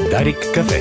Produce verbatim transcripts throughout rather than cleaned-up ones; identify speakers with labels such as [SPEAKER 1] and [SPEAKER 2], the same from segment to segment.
[SPEAKER 1] Дарик кафе.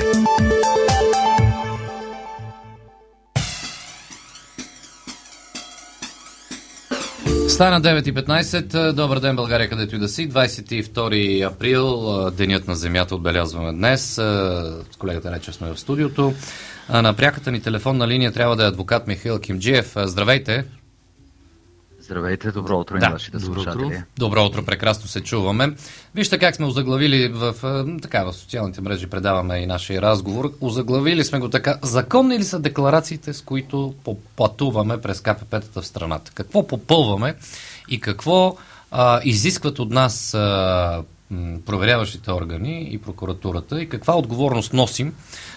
[SPEAKER 2] Стана девет и петнайсет. Добър ден, България, където и да си. двайсет и втори април, денят на Земята, отбелязваме днес. С колегата Речев сме в студиото. На пряката ни телефонна линия трябва да е адвокат Михаил Кимджиев. Здравейте!
[SPEAKER 3] Здравейте, добро утро и на вашите слушатели.
[SPEAKER 2] Добро утро, прекрасно се чуваме. Вижте как сме озаглавили в, така, в социалните мрежи, предаваме и нашия разговор. Озаглавили сме го така: законни ли са декларациите, с които пътуваме през ка пе пе-тата в страната? Какво попълваме и какво а, изискват от нас а, проверяващите органи и прокуратурата, и каква отговорност носим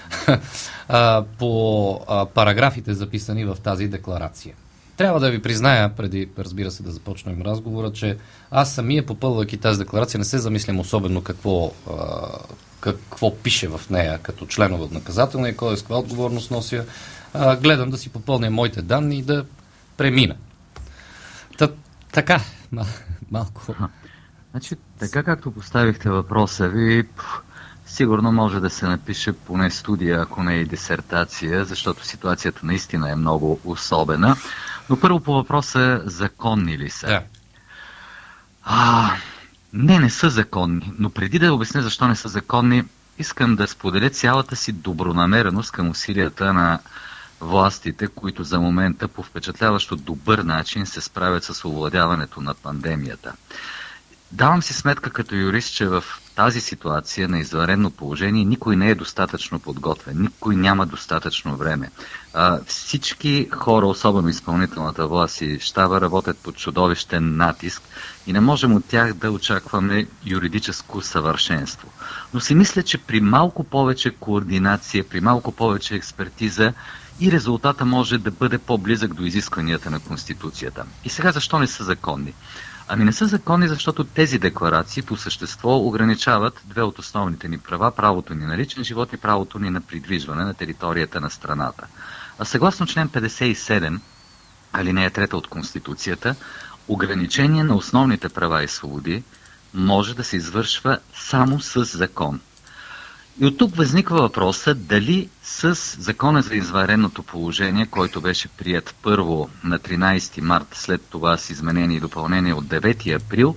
[SPEAKER 2] а, по а, параграфите, записани в тази декларация? Трябва да ви призная, преди, разбира се, да започнем разговора, че аз самия, попълвайки тази декларация, не се замислям особено какво, а, какво пише в нея като членове от наказателния кодекс, каква отговорност нося. А, гледам да си попълня моите данни и да премина. Та, така, мал, малко.
[SPEAKER 3] Значи, така както поставихте въпроса ви, сигурно може да се напише поне студия, ако не и дисертация, защото ситуацията наистина е много особена. Но първо по въпроса, законни ли са?
[SPEAKER 2] Да.
[SPEAKER 3] А, не, не са законни. Но преди да обясня защо не са законни, искам да споделя цялата си добронамереност към усилията на властите, които за момента по впечатляващо добър начин се справят с овладяването на пандемията. Давам си сметка като юрист, че в тази ситуация на извънредно положение никой не е достатъчно подготвен, никой няма достатъчно време. А, всички хора, особено изпълнителната власт и щаба, работят под чудовищен натиск и не можем от тях да очакваме юридическо съвършенство. Но си мисля, че при малко повече координация, при малко повече експертиза и резултата може да бъде по-близък до изискванията на Конституцията. И сега защо не са законни? Ами не са законни, защото тези декларации по същество ограничават две от основните ни права: правото ни на личен живот и правото ни на придвижване на територията на страната. А съгласно член петдесет и седем, алинея трета от Конституцията, ограничение на основните права и свободи може да се извършва само с закон. И от тук възниква въпроса дали с Закона за извънредното положение, който беше прият първо на тринайсети март, след това с изменение и допълнение от девети април,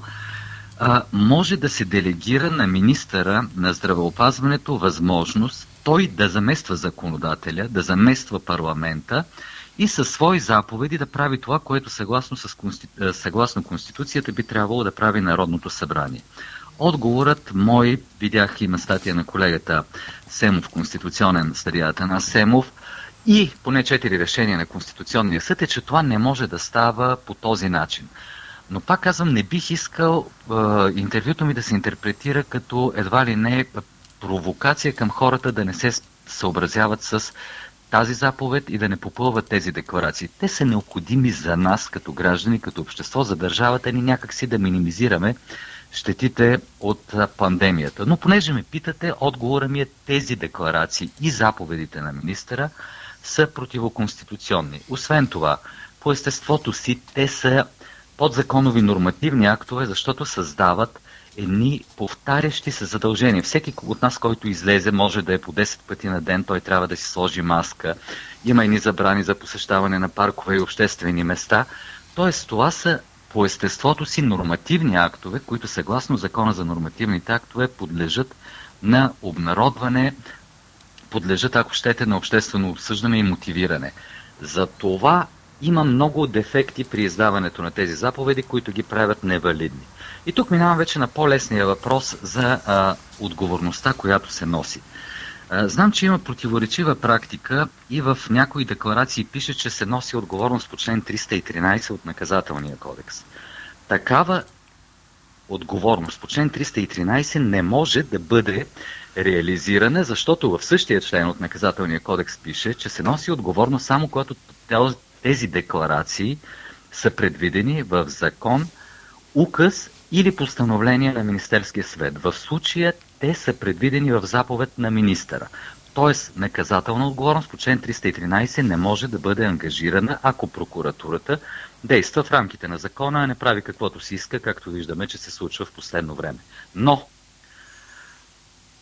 [SPEAKER 3] може да се делегира на министъра на здравеопазването възможност той да замества законодателя, да замества парламента и със свои заповеди да прави това, което съгласно, с Конститу... съгласно Конституцията би трябвало да прави Народното събрание. Отговорът мой, видях има статия на колегата Семов, конституционен съдия Атанас Семов, и поне четири решения на Конституционния съд, е, че това не може да става по този начин. Но пак казвам, не бих искал е, интервюто ми да се интерпретира като едва ли не провокация към хората да не се съобразяват с тази заповед и да не попълват тези декларации. Те са необходими за нас като граждани, като общество, за държавата ни някакси да минимизираме щетите от пандемията. Но понеже ме питате, отговорът ми е: тези декларации и заповедите на министъра са противоконституционни. Освен това, по естеството си, те са подзаконови нормативни актове, защото създават едни повтарящи се задължения. Всеки от нас, който излезе, може да е по десет пъти на ден, той трябва да си сложи маска. Има едни забрани за посещаване на паркове и обществени места. Тоест, това са по естеството си нормативни актове, които съгласно Закона за нормативните актове подлежат на обнародване, подлежат, ако щете, на обществено обсъждане и мотивиране. За това има много дефекти при издаването на тези заповеди, които ги правят невалидни. И тук минавам вече на по-лесния въпрос за а, отговорността, която се носи. А, знам, че има противоречива практика и в някои декларации пише, че се носи отговорност по член триста и тринайсет от Наказателния кодекс. Такава отговорност по член триста и тринайсет не може да бъде реализирана, защото в същия член от Наказателния кодекс пише, че се носи отговорност само когато тези декларации са предвидени в закон, указ или постановление на Министерския съвет. В случая те са предвидени в заповед на министъра. Тоест, наказателна отговорност по член триста и тринайсет не може да бъде ангажирана, ако прокуратурата действа в рамките на закона, а не прави каквото си иска, както виждаме, че се случва в последно време. Но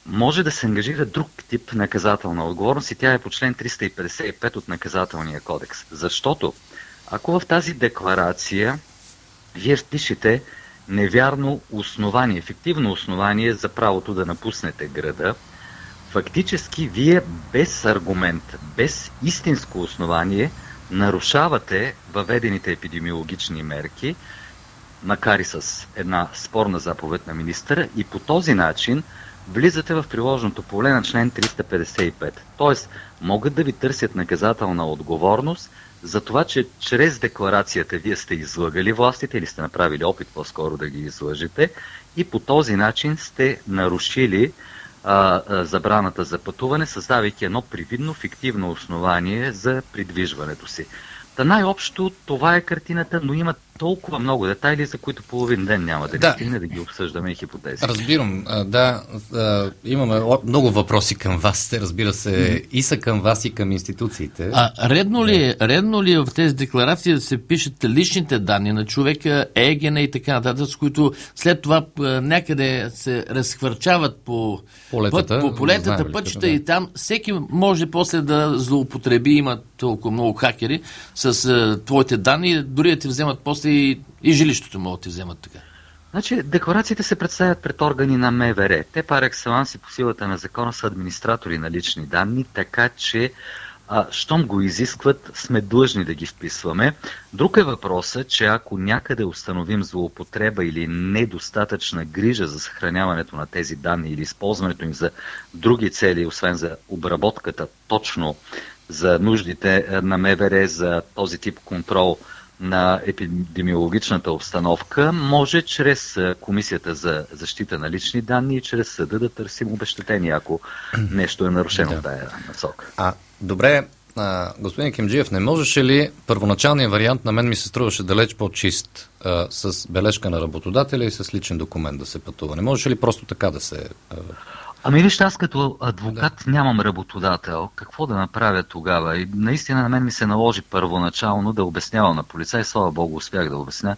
[SPEAKER 3] може да се ангажира друг тип наказателна отговорност и тя е по член триста петдесет и пет от наказателния кодекс. Защото ако в тази декларация вие пишете невярно основание, ефективно основание за правото да напуснете града, фактически вие без аргумент, без истинско основание нарушавате въведените епидемиологични мерки, макар и с една спорна заповед на министъра, и по този начин влизате в приложното поле на член триста петдесет и пет. Тоест, могат да ви търсят наказателна отговорност за това, че чрез декларацията вие сте излъгали властите или сте направили опит по-скоро да ги излъжете и по този начин сте нарушили а, а, забраната за пътуване, създавайки едно привидно фиктивно основание за придвижването си. Та най-общо това е картината, но има толкова много детайли, за които половин ден няма да, да. ни стигне да ги обсъждаме и хипотези.
[SPEAKER 2] Разбирам, да, имаме много въпроси към вас, те разбира се mm-hmm. и са към вас и към институциите.
[SPEAKER 1] А редно ли, е, редно ли е в тези декларации да се пишат личните данни на човека, ЕГН и така нататък, с които след това някъде се разхвърчават по полетата, път, по полетата пътчета да. И там всеки може после да злоупотреби, има толкова много хакери с а, твоите данни, дори да ти вземат после и, и жилището могат да ти вземат така.
[SPEAKER 3] Значи, декларациите се представят пред органи на МВР. Те пар екселанс и по силата на закона са администратори на лични данни, така че а, щом го изискват, сме длъжни да ги вписваме. Друг е въпросът, че ако някъде установим злоупотреба или недостатъчна грижа за съхраняването на тези данни или използването им за други цели, освен за обработката точно за нуждите на МВР, за този тип контрол на епидемиологичната обстановка, може чрез Комисията за защита на лични данни и чрез съда да търсим обезщетение, ако нещо е нарушено в тая насока.
[SPEAKER 2] А, добре, а, господин Кимджиев, не можеше ли първоначалният вариант, на мен ми се струваше далеч по-чист, а, с бележка на работодателя и с личен документ да се пътува? Не можеше ли просто така да се... А...
[SPEAKER 3] Ами вижте, аз като адвокат да. нямам работодател. Какво да направя тогава? И наистина на мен ми се наложи първоначално да обяснявам на полицай, слава Богу успях да обясня,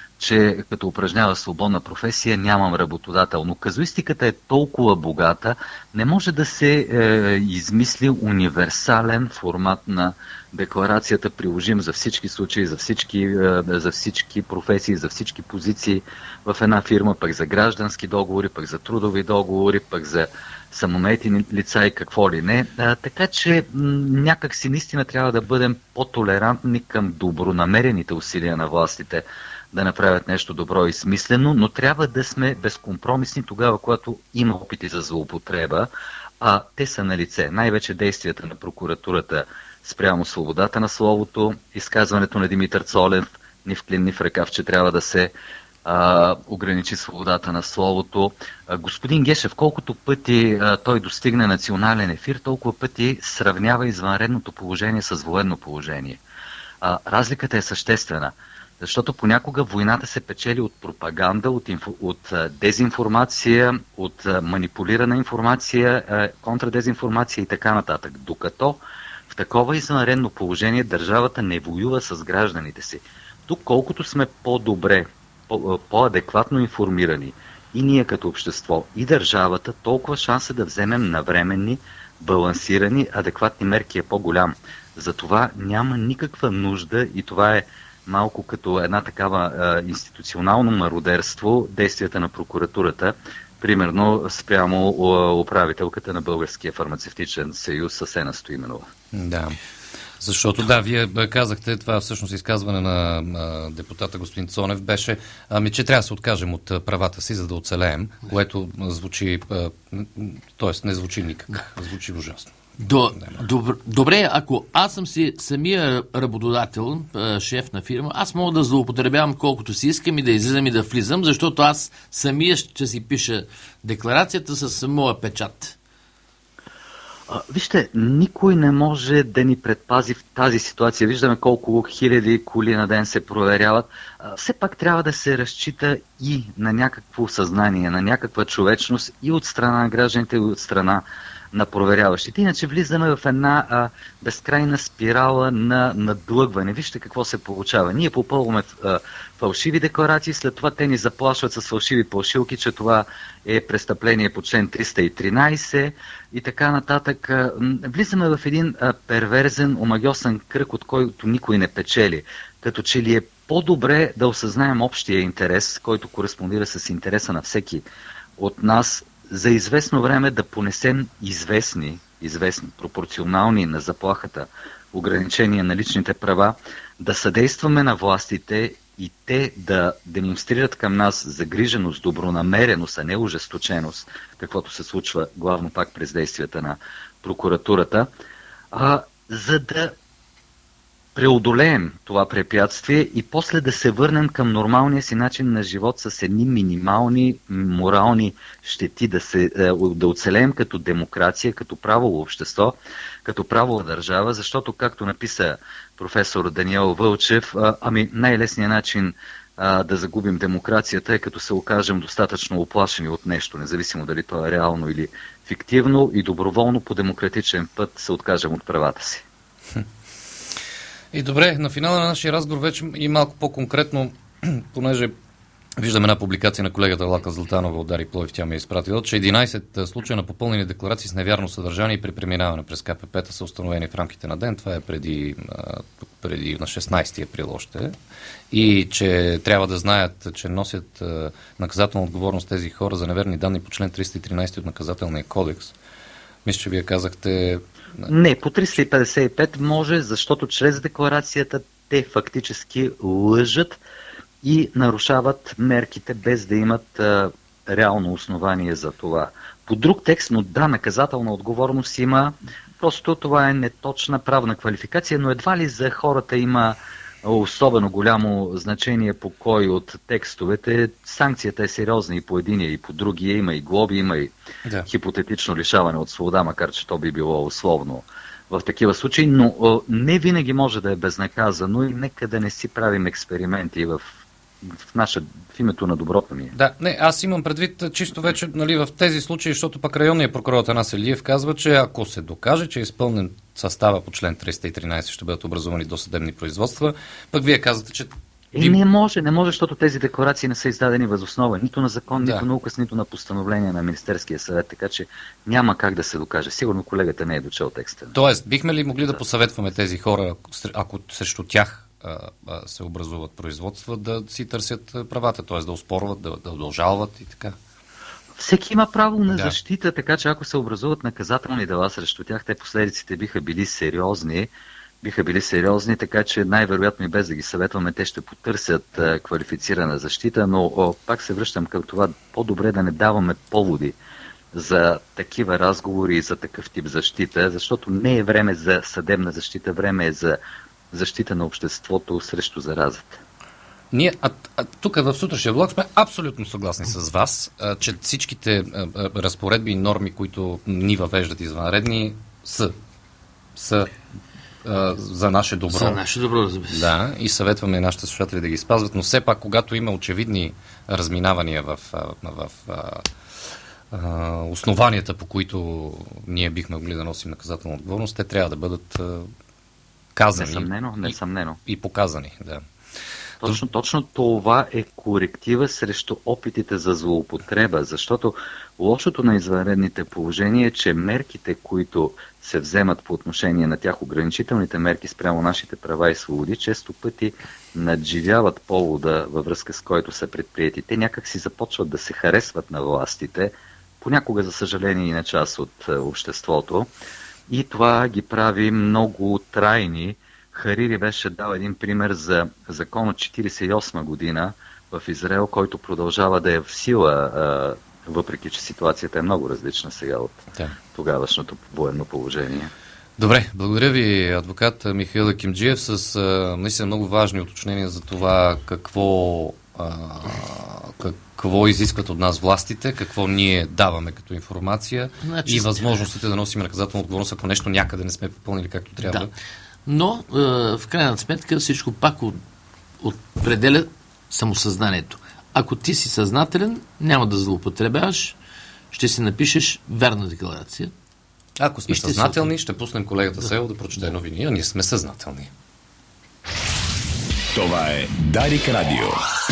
[SPEAKER 3] че като упражнява свободна професия нямам работодател. Но казуистиката е толкова богата, не може да се е, измисли универсален формат на декларацията, приложим за всички случаи, за всички, е, за всички професии, за всички позиции в една фирма, пък за граждански договори, пък за трудови договори, пък за самонаети лица и какво ли не. А, така че м- някак си наистина трябва да бъдем по-толерантни към добронамерените усилия на властите да направят нещо добро и смислено, но трябва да сме безкомпромисни тогава, когато има опити за злоупотреба, а те са на лице. Най-вече действията на прокуратурата спрямо свободата на словото, изказването на Димитър Цолев, ни в клин, ни в ръкав, че трябва да се а, ограничи свободата на словото. А, господин Гешев, колкото пъти а, той достигне национален ефир, толкова пъти сравнява извънредното положение с военно положение. А, разликата е съществена. Защото понякога войната се печели от пропаганда, от, инфо, от дезинформация, от манипулирана информация, контрадезинформация и така нататък. Докато в такова извънредно положение държавата не воюва с гражданите си. Тук колкото сме по-добре, по- по-адекватно информирани и ние като общество, и държавата, толкова шанса да вземем навременни, балансирани, адекватни мерки е по-голям. Затова няма никаква нужда и това е малко като една такава а, институционално мародерство, действията на прокуратурата, примерно спрямо а, управителката на Българския фармацевтичен съюз Асена Стоименова.
[SPEAKER 2] Да, защото да, вие казахте, това всъщност изказване на а, депутата господин Цонев беше, ами, че трябва да се откажем от правата си, за да оцелеем, което звучи, т.е. не звучи никак, звучи ужасно.
[SPEAKER 1] До, добр, добре, ако аз съм си самия работодател, шеф на фирма, аз мога да злоупотребявам колкото си искам и да излизам и да влизам, защото аз самия ще си пиша декларацията с моя печат.
[SPEAKER 3] А, вижте, никой не може да ни предпази в тази ситуация. Виждаме колко хиляди коли на ден се проверяват. А, все пак трябва да се разчита и на някакво съзнание, на някаква човечност и от страна на гражданите, и от страна на проверяващите. Иначе влизаме в една а, безкрайна спирала на надлъгване. Вижте какво се получава. Ние попълваме а, фалшиви декларации, след това те ни заплашват с фалшиви плашилки, че това е престъпление по член триста и тринайсет и така нататък. А, влизаме в един а, перверзен, омагьосан кръг, от който никой не печели. Като че ли е по-добре да осъзнаем общия интерес, който кореспондира с интереса на всеки от нас, за известно време да понесем известни, известни, пропорционални на заплахата ограничения на личните права, да съдействаме на властите и те да демонстрират към нас загриженост, добронамереност, а не ожесточеност, каквото се случва главно пак през действията на прокуратурата, а, за да преодолеем това препятствие и после да се върнем към нормалния си начин на живот с едни минимални морални щети, да, се, да оцелеем като демокрация, като правово общество, като правова държава, защото, както написа професор Даниел Вълчев, ами най-лесният начин а, да загубим демокрацията е като се окажем достатъчно оплашени от нещо, независимо дали то е реално или фиктивно, и доброволно по демократичен път се откажем от правата си.
[SPEAKER 2] И добре, на финала на нашия разговор вече и малко по-конкретно, понеже виждаме една публикация на колегата Лака Златанова от Дарик Пловдив, тя ми е изпратила, че единайсет случая на попълнени декларации с невярно съдържание при преминаване през ка пе пе-та са установени в рамките на ден. Това е преди, преди на шестнайсети април още. И че трябва да знаят, че носят наказателна отговорност тези хора за неверни данни по член триста и тринайсет от наказателния кодекс. Мисля, че вие казахте...
[SPEAKER 3] Не, по триста и петдесет и пет може, защото чрез декларацията те фактически лъжат и нарушават мерките, без да имат а, реално основание за това. По друг текст, но да, наказателна отговорност има, просто това е неточна правна квалификация, но едва ли за хората има особено голямо значение по кой от текстовете. Санкцията е сериозна и по единия, и по другия. Има и глоби, има и да. хипотетично лишаване от свобода, макар че то би било условно в такива случаи, но не винаги може да е безнаказано и нека да не си правим експерименти в, в, наша, в името на доброто ми.
[SPEAKER 2] Да, не, аз имам предвид чисто вече, нали, в тези случаи, защото пък районният прокурор Атанас Илиев казва, че ако се докаже, че е изпълнен състава по член триста и тринайсет, ще бъдат образувани досъдебни производства, пък вие казвате, че...
[SPEAKER 3] Е, не може, не може, защото тези декларации не са издадени въз основа нито на закон,
[SPEAKER 2] да.
[SPEAKER 3] нито на указ, нито на постановление на Министерския съвет, така че няма как да се докаже. Сигурно колегата не е дочел текста.
[SPEAKER 2] Тоест, бихме ли могли да, да посъветваме тези хора, ако срещу тях а, а, се образуват производства, да си търсят правата, т.е. да оспорват, да, да удължават и така?
[SPEAKER 3] Всеки има право на
[SPEAKER 2] да.
[SPEAKER 3] защита, така че ако се образуват наказателни дела срещу тях, те последиците биха били сериозни, биха били сериозни, така че най-вероятно и без да ги съветваме, те ще потърсят а, квалифицирана защита, но о, пак се връщам към това, по-добре да не даваме поводи за такива разговори и за такъв тип защита, защото не е време за съдебна защита, време е за защита на обществото срещу заразата.
[SPEAKER 2] Ние, а, а, тук в сутрешния блок сме абсолютно съгласни с вас, а, че всичките а, а, разпоредби и норми, които ни въвеждат извънредни, са, са а, за наше добро.
[SPEAKER 1] За наше добро, разбира се.
[SPEAKER 2] Да, и съветваме нашите слушатели да ги спазват, но все пак, когато има очевидни разминавания в, в, в а, а, основанията, по които ние бихме могли да носим наказателна отговорност, те трябва да бъдат а, казани.
[SPEAKER 3] Несъмнено, несъмнено.
[SPEAKER 2] И, и показани, да.
[SPEAKER 3] Точно, точно това е коректива срещу опитите за злоупотреба, защото лошото на извънредните положения е, че мерките, които се вземат по отношение на тях, ограничителните мерки спрямо нашите права и свободи, често пъти надживяват повода, във връзка с който са предприети. Те някак си започват да се харесват на властите, понякога, за съжаление, и на част от обществото, и това ги прави много трайни. Харири беше дал един пример за закон от четирийсет и осма година в Израел, който продължава да е в сила, въпреки че ситуацията е много различна сега от да. тогавашното военно положение.
[SPEAKER 2] Добре, благодаря ви, адвокат Михаил Акимджиев, с наистина много важни уточнения за това какво, а, какво изискват от нас властите, какво ние даваме като информация, значи, и възможностите да носим наказателна отговорност, ако нещо някъде не сме попълнили както трябва.
[SPEAKER 1] Да. Но е, в крайна сметка всичко пак от, определя самосъзнанието. Ако ти си съзнателен, няма да злоупотребяваш, ще си напишеш вярна декларация
[SPEAKER 2] Ако сме съзнателни, ще пуснем колегата да. Село да прочете новини, а ние сме съзнателни.
[SPEAKER 4] Това е Дарик Радио.